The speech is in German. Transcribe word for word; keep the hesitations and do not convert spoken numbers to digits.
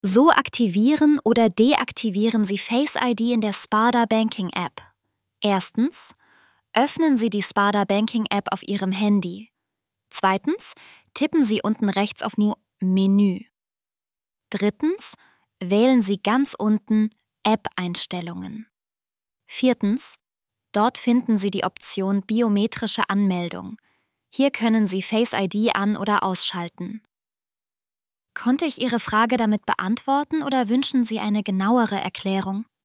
So aktivieren oder deaktivieren Sie Face I D in der Sparda Banking App. Erstens, öffnen Sie die Sparda Banking App auf Ihrem Handy. Zweitens, tippen Sie unten rechts auf Menü. Drittens, wählen Sie ganz unten App-Einstellungen. Viertens, dort finden Sie die Option Biometrische Anmeldung. Hier können Sie Face I D an- oder ausschalten. Konnte ich Ihre Frage damit beantworten oder wünschen Sie eine genauere Erklärung?